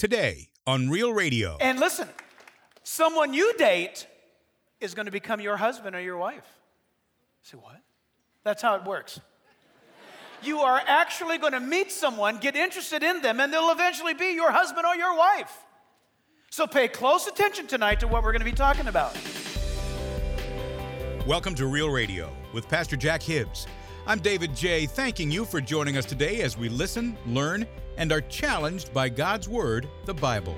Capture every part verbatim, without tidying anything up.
today on Real Radio. And listen, someone you date is going to become your husband or your wife. Say what? That's how it works. You are actually going to meet someone, get interested in them, and they'll eventually be your husband or your wife. So pay close attention tonight to what we're going to be talking about. Welcome to Real Radio with Pastor Jack Hibbs. I'm David J., thanking you for joining us today as we listen, learn, and are challenged by God's Word, the Bible.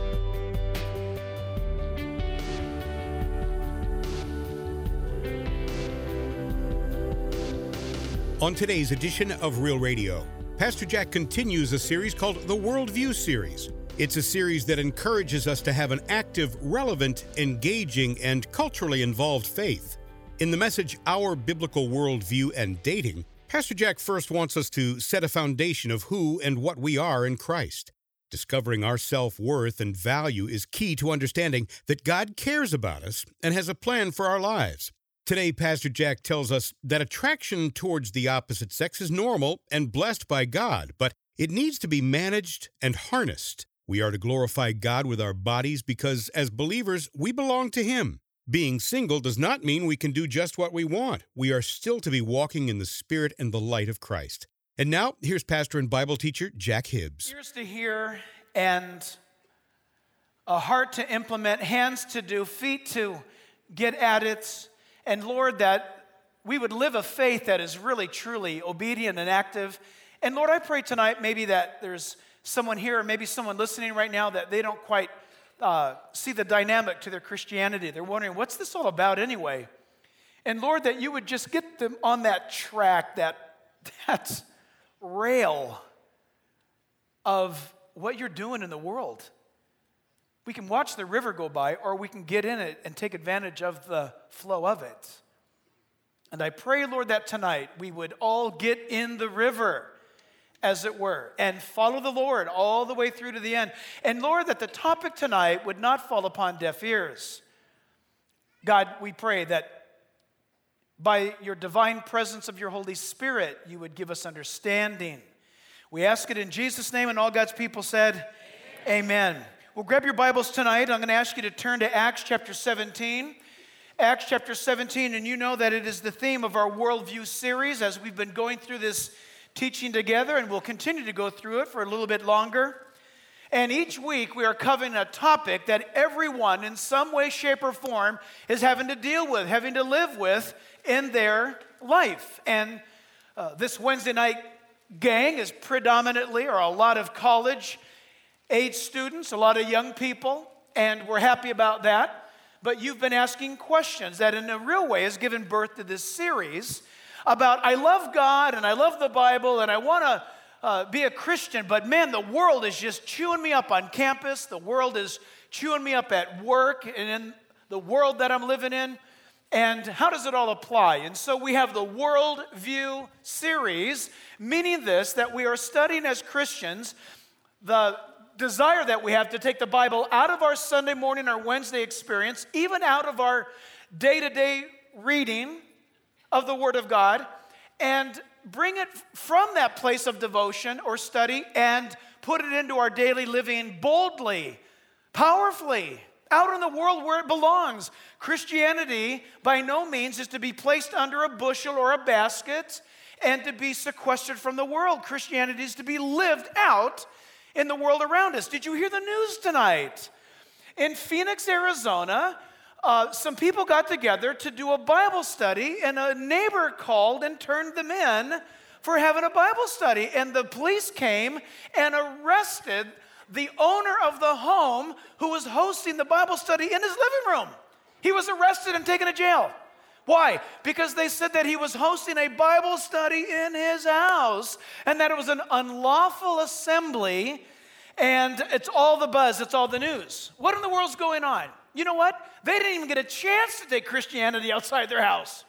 On today's edition of Real Radio, Pastor Jack continues a series called the Worldview Series. It's a series that encourages us to have an active, relevant, engaging, and culturally involved faith. In the message, Our Biblical Worldview and Dating, Pastor Jack first wants us to set a foundation of who and what we are in Christ. Discovering our self-worth and value is key to understanding that God cares about us and has a plan for our lives. Today, Pastor Jack tells us that attraction towards the opposite sex is normal and blessed by God, but it needs to be managed and harnessed. We are to glorify God with our bodies because, as believers, we belong to Him. Being single does not mean we can do just what we want. We are still to be walking in the Spirit and the light of Christ. And now, here's pastor and Bible teacher Jack Hibbs. Ears to hear and a heart to implement, hands to do, feet to get at it. And Lord, that we would live a faith that is really, truly obedient and active. And Lord, I pray tonight maybe that there's someone here or maybe someone listening right now that they don't quite Uh, see the dynamic to their Christianity. They're wondering, what's this all about anyway? And Lord, that you would just get them on that track, that, that rail of what you're doing in the world. We can watch the river go by, or we can get in it and take advantage of the flow of it. And I pray, Lord, that tonight we would all get in the river, as it were, and follow the Lord all the way through to the end. And Lord, that the topic tonight would not fall upon deaf ears. God, we pray that by your divine presence of your Holy Spirit, you would give us understanding. We ask it in Jesus' name, and all God's people said, Amen. Amen. Well, grab your Bibles tonight. I'm going to ask you to turn to Acts chapter seventeen. Acts chapter seventeen, and you know that it is the theme of our Worldview series as we've been going through this teaching together, and we'll continue to go through it for a little bit longer. And each week we are covering a topic that everyone in some way, shape, or form is having to deal with, having to live with in their life. And uh, this Wednesday night gang is predominantly, or a lot of college-age students, a lot of young people, and we're happy about that. But you've been asking questions that in a real way has given birth to this series about, I love God and I love the Bible and I want to uh, be a Christian, but man, the world is just chewing me up on campus. The world is chewing me up at work and in the world that I'm living in. And how does it all apply? And so we have the Worldview series, meaning this, that we are studying as Christians the desire that we have to take the Bible out of our Sunday morning or Wednesday experience, even out of our day-to-day reading of the Word of God, and bring it from that place of devotion or study and put it into our daily living boldly, powerfully, out in the world where it belongs. Christianity, by no means, is to be placed under a bushel or a basket and to be sequestered from the world. Christianity is to be lived out in the world around us. Did you hear the news tonight? In Phoenix, Arizona, Uh, some people got together to do a Bible study, and a neighbor called and turned them in for having a Bible study. And the police came and arrested the owner of the home who was hosting the Bible study in his living room. He was arrested and taken to jail. Why? Because they said that he was hosting a Bible study in his house and that it was an unlawful assembly, and it's all the buzz, it's all the news. What in the world's going on? You know what? They didn't even get a chance to take Christianity outside their house.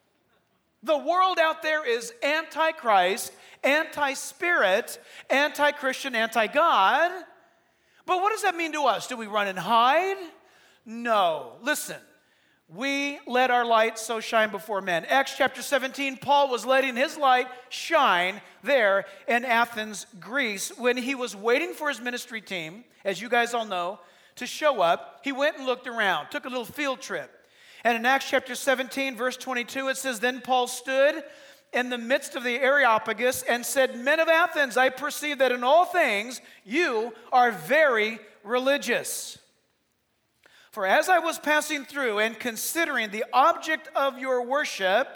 The world out there is anti-Christ, anti-spirit, anti-Christian, anti-God. But what does that mean to us? Do we run and hide? No. Listen, we let our light so shine before men. Acts chapter seventeen, Paul was letting his light shine there in Athens, Greece, when he was waiting for his ministry team, as you guys all know, to show up. He went and looked around, took a little field trip. And in Acts chapter seventeen, verse twenty-two, it says, "Then Paul stood in the midst of the Areopagus and said, 'Men of Athens, I perceive that in all things you are very religious. For as I was passing through and considering the object of your worship,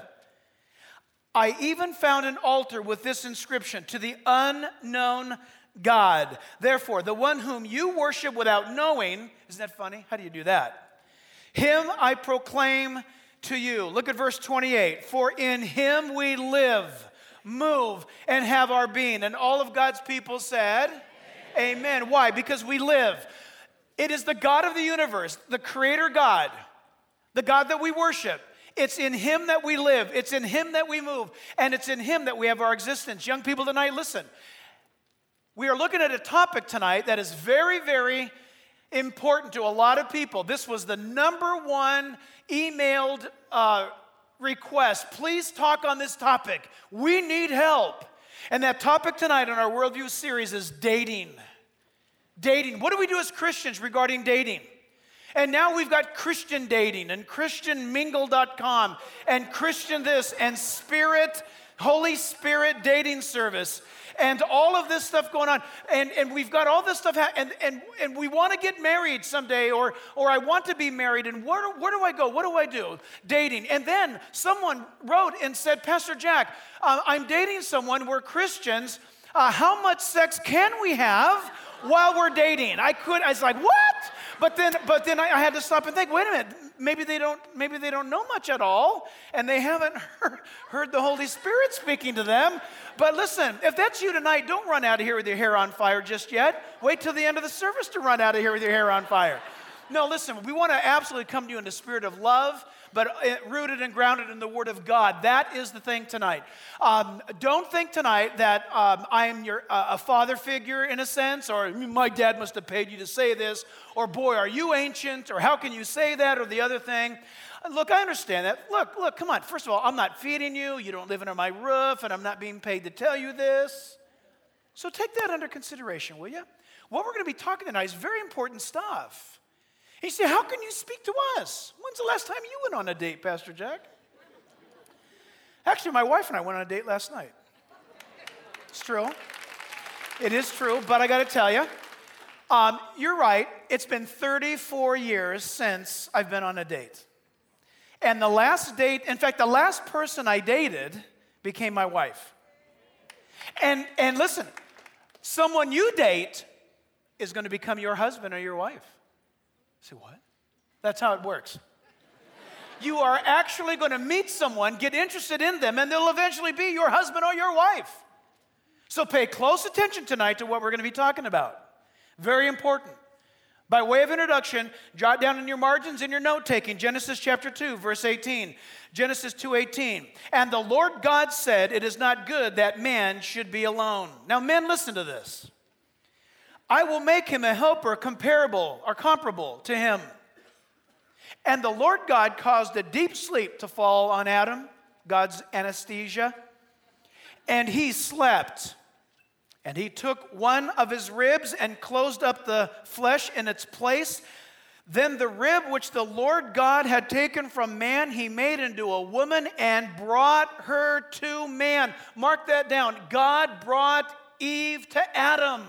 I even found an altar with this inscription, to the unknown God. Therefore, the one whom you worship without knowing,'" isn't that funny? How do you do that? "'Him I proclaim to you.'" Look at verse twenty-eight. "For in him we live, move, and have our being." And all of God's people said, Amen. Amen. Why? Because we live. It is the God of the universe, the creator God, the God that we worship. It's in him that we live. It's in him that we move. And it's in him that we have our existence. Young people tonight, listen. We are looking at a topic tonight that is very, very important to a lot of people. This was the number one emailed uh, request. Please talk on this topic. We need help. And that topic tonight in our Worldview series is dating. Dating. What do we do as Christians regarding dating? And now we've got Christian dating and Christian mingle dot com and Christian this and Spirit, Holy Spirit dating service and all of this stuff going on. And, and we've got all this stuff ha- and, and, and we want to get married someday or, or I want to be married. And where, where do I go? What do I do? Dating. And then someone wrote and said, "Pastor Jack, uh, I'm dating someone. We're Christians. Uh, how much sex can we have while we're dating?" I could, I was like, what? But then, but then I, I had to stop and think, wait a minute, maybe they don't, maybe they don't know much at all, and they haven't heard, heard the Holy Spirit speaking to them. But listen, if that's you tonight, don't run out of here with your hair on fire just yet. Wait till the end of the service to run out of here with your hair on fire. No, listen, we want to absolutely come to you in the spirit of love, but rooted and grounded in the Word of God. That is the thing tonight. Um, don't think tonight that um, I'm your uh, a father figure in a sense, or my dad must have paid you to say this, or boy, are you ancient, or how can you say that, or the other thing. Look, I understand that. Look, look, come on. First of all, I'm not feeding you. You don't live under my roof, and I'm not being paid to tell you this. So take that under consideration, will you? What we're going to be talking tonight is very important stuff. He said, "How can you speak to us? When's the last time you went on a date, Pastor Jack?" Actually, my wife and I went on a date last night. It's true. It is true, but I got to tell you, um, you're right. It's been thirty-four years since I've been on a date. And the last date, in fact, the last person I dated became my wife. And, and listen, someone you date is going to become your husband or your wife. Say, what? That's how it works. You are actually going to meet someone, get interested in them, and they'll eventually be your husband or your wife. So pay close attention tonight to what we're going to be talking about. Very important. By way of introduction, jot down in your margins in your note-taking, Genesis chapter two, verse eighteen. Genesis two eighteen. "And the Lord God said, it is not good that man should be alone." Now, men, listen to this. "I will make him a helper comparable or comparable to him." And the Lord God caused a deep sleep to fall on Adam, God's anesthesia, and he slept. And he took one of his ribs and closed up the flesh in its place. Then the rib which the Lord God had taken from man, he made into a woman and brought her to man. Mark that down. God brought Eve to Adam.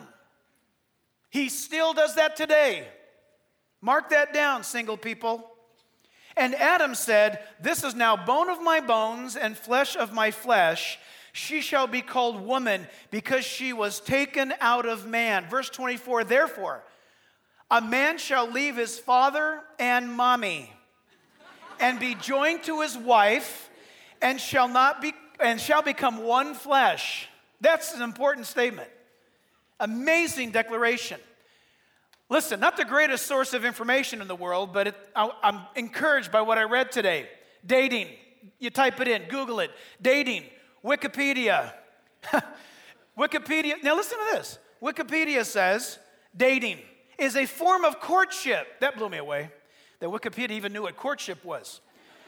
He still does that today. Mark that down, single people. "And Adam said, this is now bone of my bones and flesh of my flesh. She shall be called woman because she was taken out of man." Verse twenty-four, "Therefore, a man shall leave his father and mommy and be joined to his wife and shall not be and shall become one flesh." That's an important statement. Amazing declaration. Listen, not the greatest source of information in the world, but it, I, I'm encouraged by what I read today. Dating. You type it in, Google it. Dating. Wikipedia. Wikipedia. Now listen to this. Wikipedia says dating is a form of courtship. That blew me away. that Wikipedia even knew what courtship was.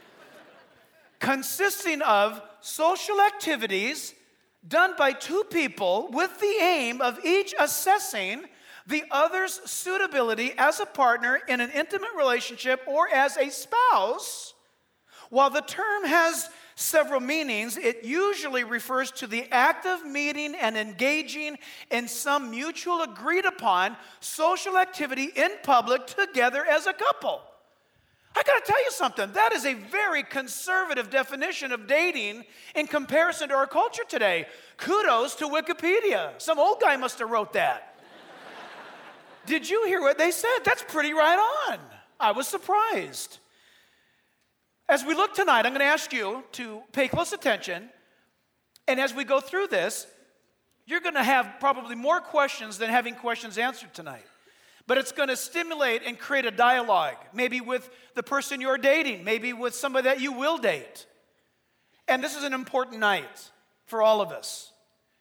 Consisting of social activities done by two people with the aim of each assessing the other's suitability as a partner in an intimate relationship or as a spouse. While the term has several meanings, it usually refers to the act of meeting and engaging in some mutual agreed upon social activity in public together as a couple. I gotta tell you something, that is a very conservative definition of dating in comparison to our culture today. Kudos to Wikipedia. Some old guy must have wrote that. Did you hear what they said? That's pretty right on. I was surprised. As we look tonight, I'm going to ask you to pay close attention. And as we go through this, you're going to have probably more questions than having questions answered tonight. But it's going to stimulate and create a dialogue, maybe with the person you're dating, maybe with somebody that you will date. And this is an important night for all of us.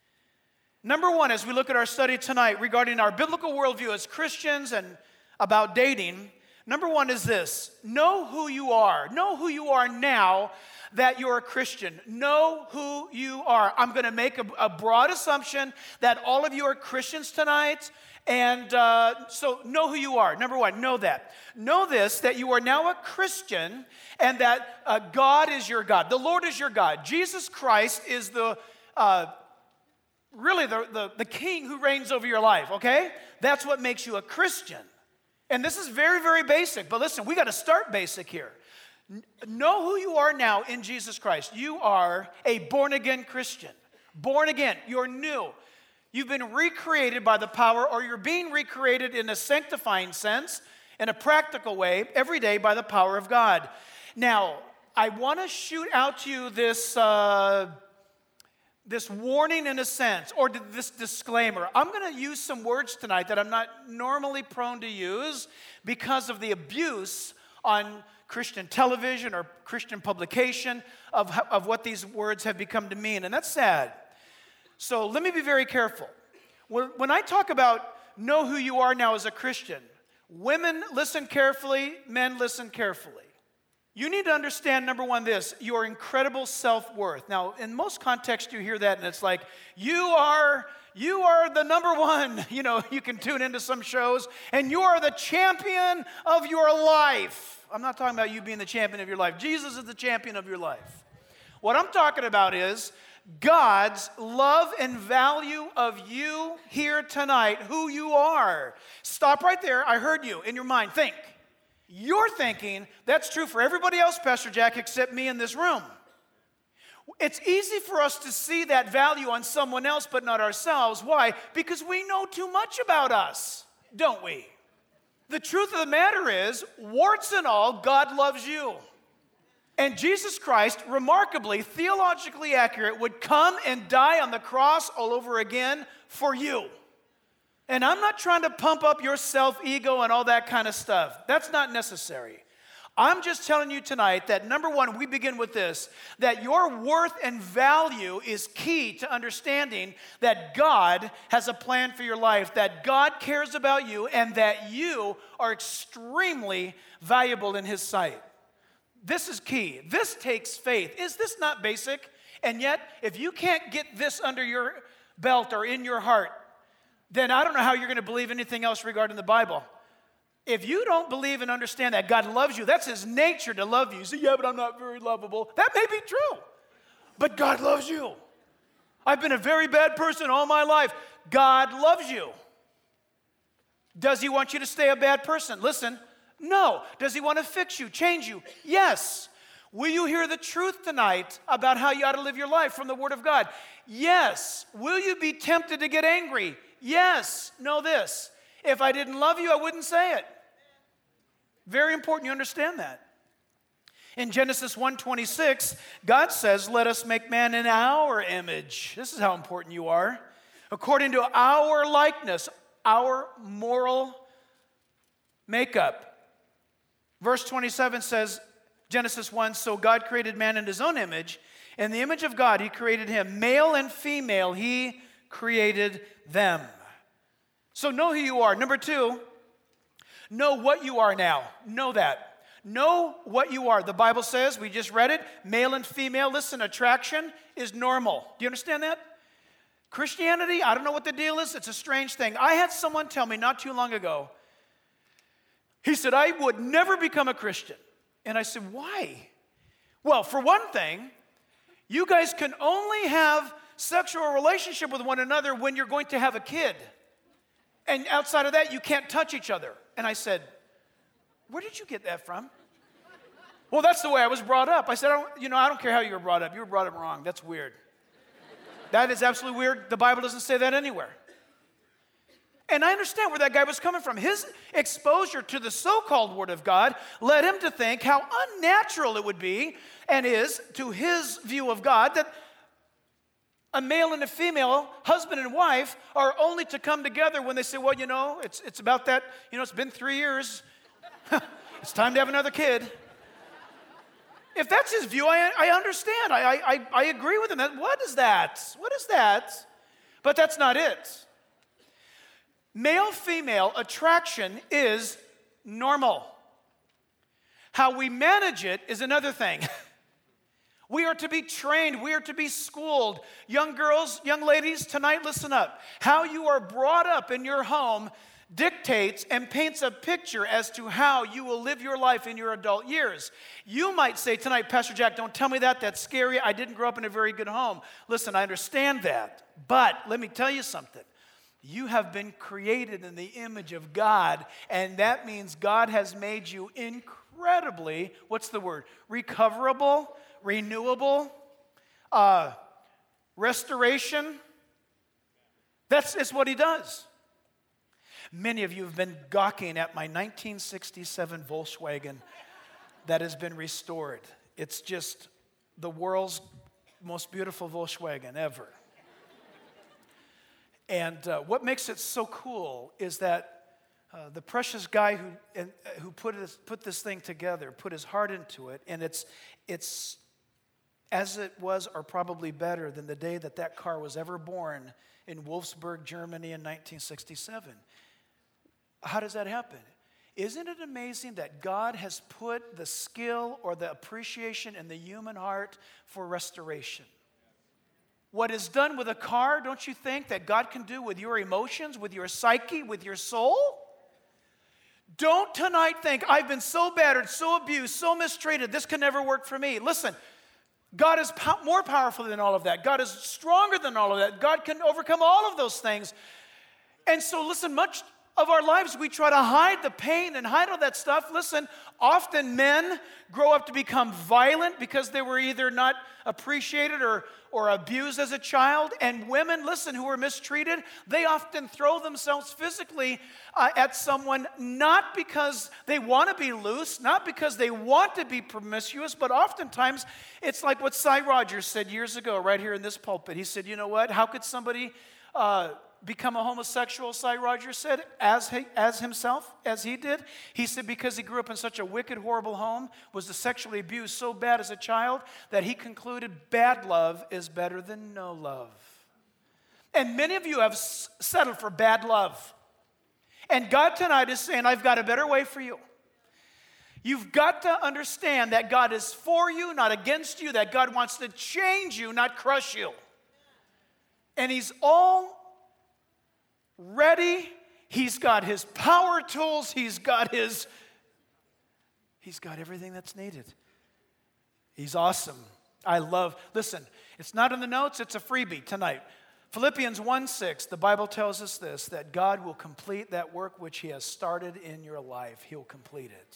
Number one, as we look at our study tonight regarding our biblical worldview as Christians and about dating, number one is this: know who you are. Know who you are now that you're a Christian. Know who you are. I'm going to make a, a broad assumption that all of you are Christians tonight. And uh, so know who you are. Number one, know that. Know this, that you are now a Christian and that uh, God is your God. The Lord is your God. Jesus Christ is the, uh, really the, the, the king who reigns over your life, okay? That's what makes you a Christian. And this is very, very basic. But listen, we got to start basic here. N- know who you are now in Jesus Christ. You are a born-again Christian. Born again. You're new. You've been recreated by the power, or you're being recreated in a sanctifying sense, in a practical way, every day by the power of God. Now, I want to shoot out to you this, uh, this warning in a sense, or this disclaimer. I'm going to use some words tonight that I'm not normally prone to use because of the abuse on Christian television or Christian publication of, of what these words have become to mean, and that's sad. So let me be very careful. When I talk about know who you are now as a Christian, women listen carefully, men listen carefully. You need to understand, number one, this, your incredible self-worth. Now, in most contexts, you hear that, and it's like, you are, you are the number one. You know, you can tune into some shows, and you are the champion of your life. I'm not talking about you being the champion of your life. Jesus is the champion of your life. What I'm talking about is God's love and value of you here tonight, who you are. Stop right there. I heard you in your mind. Think. You're thinking, that's true for everybody else, Pastor Jack, except me in this room. It's easy for us to see that value on someone else, but not ourselves. Why? Because we know too much about us, don't we? The truth of the matter is, warts and all, God loves you. And Jesus Christ, remarkably, theologically accurate, would come and die on the cross all over again for you. And I'm not trying to pump up your self-ego and all that kind of stuff. That's not necessary. I'm just telling you tonight that, number one, we begin with this, that your worth and value is key to understanding that God has a plan for your life, that God cares about you, and that you are extremely valuable in His sight. This is key. This takes faith. Is this not basic? And yet, if you can't get this under your belt or in your heart, then I don't know how you're going to believe anything else regarding the Bible. If you don't believe and understand that God loves you, that's His nature to love you. You say, yeah, but I'm not very lovable. That may be true, but God loves you. I've been a very bad person all my life. God loves you. Does He want you to stay a bad person? Listen. No. Does He want to fix you, change you? Yes. Will you hear the truth tonight about how you ought to live your life from the Word of God? Yes. Will you be tempted to get angry? Yes. Know this. If I didn't love you, I wouldn't say it. Very important you understand that. In Genesis one twenty-six, God says, let us make man in our image. This is how important you are. According to our likeness, our moral makeup. Verse twenty-seven says, Genesis one, so God created man in His own image. In the image of God, He created him. Male and female, He created them. So know who you are. Number two, know what you are now. Know that. Know what you are. The Bible says, we just read it, male and female, listen, attraction is normal. Do you understand that? Christianity, I don't know what the deal is. It's a strange thing. I had someone tell me not too long ago, he said, I would never become a Christian. And I said, why? Well, for one thing, you guys can only have sexual relationship with one another when you're going to have a kid. And outside of that, you can't touch each other. And I said, where did you get that from? Well, that's the way I was brought up. I said, I don't, you know, I don't care how you were brought up. You were brought up wrong. That's weird. That is absolutely weird. The Bible doesn't say that anywhere. And I understand where that guy was coming from. His exposure to the so-called Word of God led him to think how unnatural it would be, and is, to his view of God, that a male and a female, husband and wife, are only to come together when they say, well, you know, it's, it's about that, you know, it's been three years. It's time to have another kid. If that's his view, I, I understand. I, I, I agree with him. What is that? What is that? But that's not it. Male-female attraction is normal. How we manage it is another thing. We are to be trained. We are to be schooled. Young girls, young ladies, tonight listen up. How you are brought up in your home dictates and paints a picture as to how you will live your life in your adult years. You might say tonight, Pastor Jack, don't tell me that. That's scary. I didn't grow up in a very good home. Listen, I understand that. But let me tell you something. You have been created in the image of God, and that means God has made you incredibly, what's the word? Recoverable, renewable, uh, restoration. That's, that's what he does. Many of you have been gawking at my nineteen sixty-seven Volkswagen that has been restored. It's just the world's most beautiful Volkswagen ever. And uh, what makes it so cool is that uh, the precious guy who uh, who put this, put this thing together, put his heart into it, and it's it's as it was, or probably better than the day that that car was ever born in Wolfsburg, Germany in nineteen sixty-seven. How does that happen? Isn't it amazing that God has put the skill or the appreciation in the human heart for restoration? What is done with a car, don't you think that God can do with your emotions, with your psyche, with your soul? Don't tonight think, I've been so battered, so abused, so mistreated, this can never work for me. Listen, God is po- more powerful than all of that. God is stronger than all of that. God can overcome all of those things. And so listen, much of our lives, we try to hide the pain and hide all that stuff. Listen, often men grow up to become violent because they were either not appreciated or, or abused as a child. And women, listen, who are mistreated, they often throw themselves physically uh, at someone, not because they want to be loose, not because they want to be promiscuous, but oftentimes it's like what Sy Rogers said years ago right here in this pulpit. He said, you know what, how could somebody uh, become a homosexual, Sy Rogers said, as he, as himself, as he did? He said because he grew up in such a wicked, horrible home, was sexually abused so bad as a child, that he concluded bad love is better than no love. And many of you have s- settled for bad love. And God tonight is saying, I've got a better way for you. You've got to understand that God is for you, not against you, that God wants to change you, not crush you. And he's all ready. He's got his power tools. He's got his, he's got everything that's needed. He's awesome. I love, listen, it's not in the notes, it's a freebie tonight. Philippians one six, the Bible tells us this, that God will complete that work which he has started in your life. He'll complete it.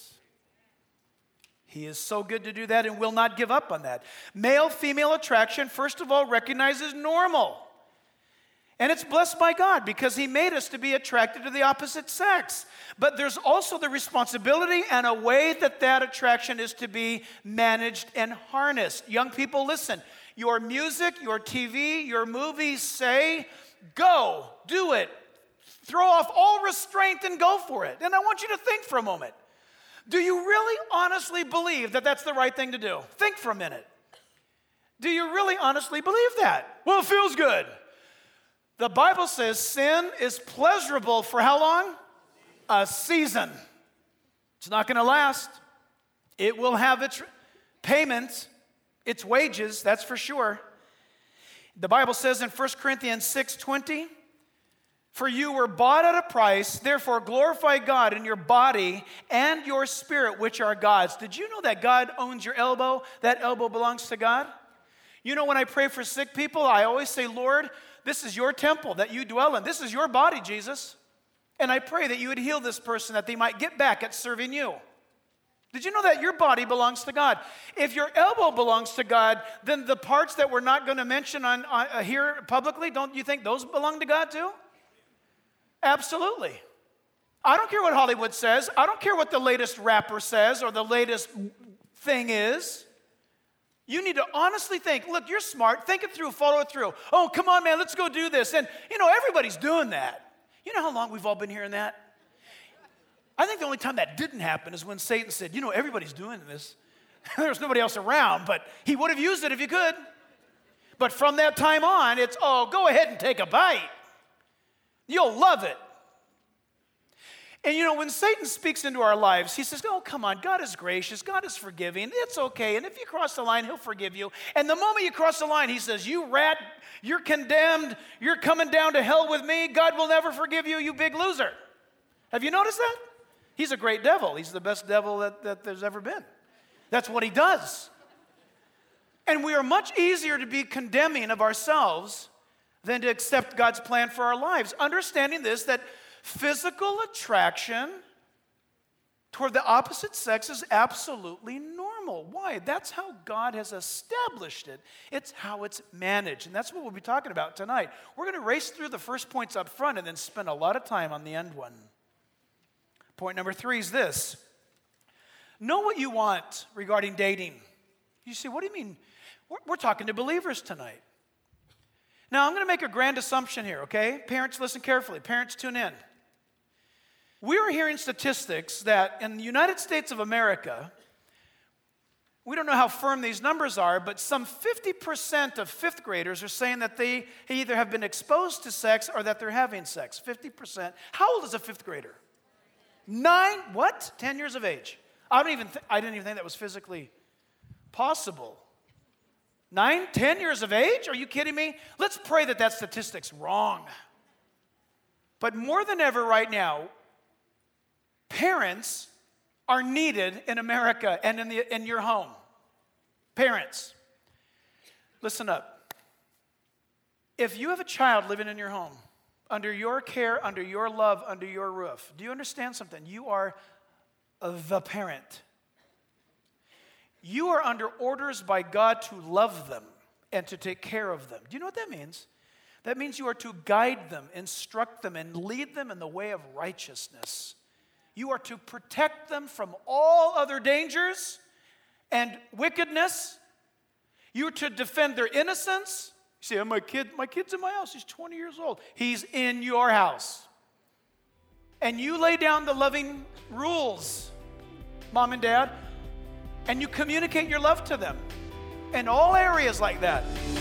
He is so good to do that and will not give up on that. Male-female attraction, first of all, recognizes normal. And it's blessed by God because he made us to be attracted to the opposite sex. But there's also the responsibility and a way that that attraction is to be managed and harnessed. Young people, listen. Your music, your T V, your movies say, go, do it. Throw off all restraint and go for it. And I want you to think for a moment. Do you really honestly believe that that's the right thing to do? Think for a minute. Do you really honestly believe that? Well, it feels good. The Bible says sin is pleasurable for how long? A season. It's not going to last. It will have its payments, its wages, that's for sure. The Bible says in First Corinthians six twenty, for you were bought at a price, therefore glorify God in your body and your spirit, which are God's. Did you know that God owns your elbow? That elbow belongs to God? You know, when I pray for sick people, I always say, Lord, this is your temple that you dwell in. This is your body, Jesus. And I pray that you would heal this person, that they might get back at serving you. Did you know that your body belongs to God? If your elbow belongs to God, then the parts that we're not going to mention on, uh, here publicly, don't you think those belong to God too? Absolutely. I don't care what Hollywood says. I don't care what the latest rapper says or the latest thing is. You need to honestly think, look, you're smart. Think it through, follow it through. Oh, come on, man, let's go do this. And, you know, everybody's doing that. You know how long we've all been hearing that? I think the only time that didn't happen is when Satan said, you know, everybody's doing this. There was nobody else around, but he would have used it if he could. But from that time on, it's, oh, go ahead and take a bite. You'll love it. And you know, when Satan speaks into our lives, he says, oh, come on, God is gracious, God is forgiving, it's okay, and if you cross the line, he'll forgive you. And the moment you cross the line, he says, you rat, you're condemned, you're coming down to hell with me, God will never forgive you, you big loser. Have you noticed that? He's a great devil. He's the best devil that, that there's ever been. That's what he does. And we are much easier to be condemning of ourselves than to accept God's plan for our lives. Understanding this, that physical attraction toward the opposite sex is absolutely normal. Why? That's how God has established it. It's how it's managed. And that's what we'll be talking about tonight. We're going to race through the first points up front and then spend a lot of time on the end one. Point number three is this. Know what you want regarding dating. You say, what do you mean? We're, we're talking to believers tonight. Now, I'm going to make a grand assumption here, okay? Parents, listen carefully. Parents, tune in. We are hearing statistics that in the United States of America, we don't know how firm these numbers are, but some fifty percent of fifth graders are saying that they either have been exposed to sex or that they're having sex. fifty percent. How old is a fifth grader? Nine, what? Ten years of age. I don't even. Th- I didn't even think that was physically possible. Nine, ten years of age? Are you kidding me? Let's pray that that statistic's wrong. But more than ever right now, parents are needed in America and in the in your home. Parents, listen up. If you have a child living in your home, under your care, under your love, under your roof, do you understand something? You are the parent. You are under orders by God to love them and to take care of them. Do you know what that means? That means you are to guide them, instruct them, and lead them in the way of righteousness. You are to protect them from all other dangers and wickedness. You are to defend their innocence. You say, oh, my kid, my kid's in my house. He's twenty years old. He's in your house. And you lay down the loving rules, mom and dad, and you communicate your love to them in all areas like that.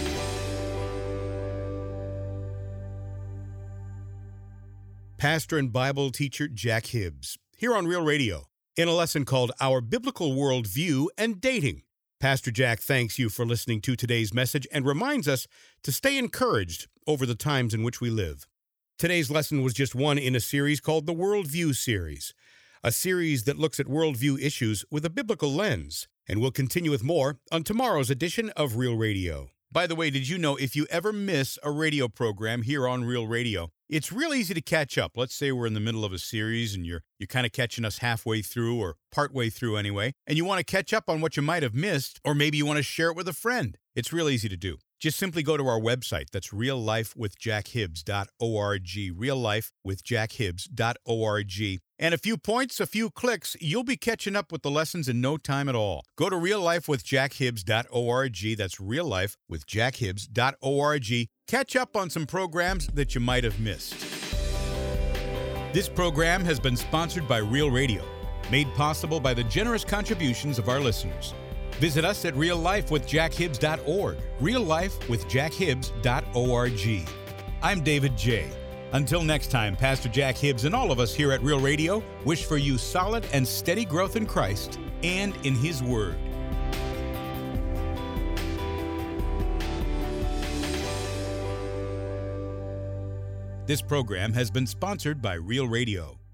Pastor and Bible teacher Jack Hibbs, here on Real Radio, in a lesson called Our Biblical Worldview and Dating. Pastor Jack thanks you for listening to today's message and reminds us to stay encouraged over the times in which we live. Today's lesson was just one in a series called the Worldview Series, a series that looks at worldview issues with a biblical lens, and we'll continue with more on tomorrow's edition of Real Radio. By the way, did you know if you ever miss a radio program here on Real Radio, it's real easy to catch up. Let's say we're in the middle of a series and you're you're kind of catching us halfway through or partway through anyway, and you want to catch up on what you might have missed, or maybe you want to share it with a friend. It's real easy to do. Just simply go to our website. That's real life with jack hibbs dot org, real life with jack hibbs dot org. And a few points, a few clicks, you'll be catching up with the lessons in no time at all. Go to real life with jack hibbs dot org. That's real life with jack hibbs dot org. Catch up on some programs that you might have missed. This program has been sponsored by Real Radio, made possible by the generous contributions of our listeners. Visit us at real life with jack hibbs dot org, real life with jack hibbs dot org. I'm David J. Until next time, Pastor Jack Hibbs and all of us here at Real Radio wish for you solid and steady growth in Christ and in His Word. This program has been sponsored by Real Radio.